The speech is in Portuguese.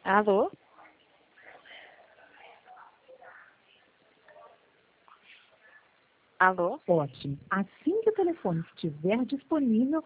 Alô? Alô? Ótimo. Assim que o telefone estiver disponível,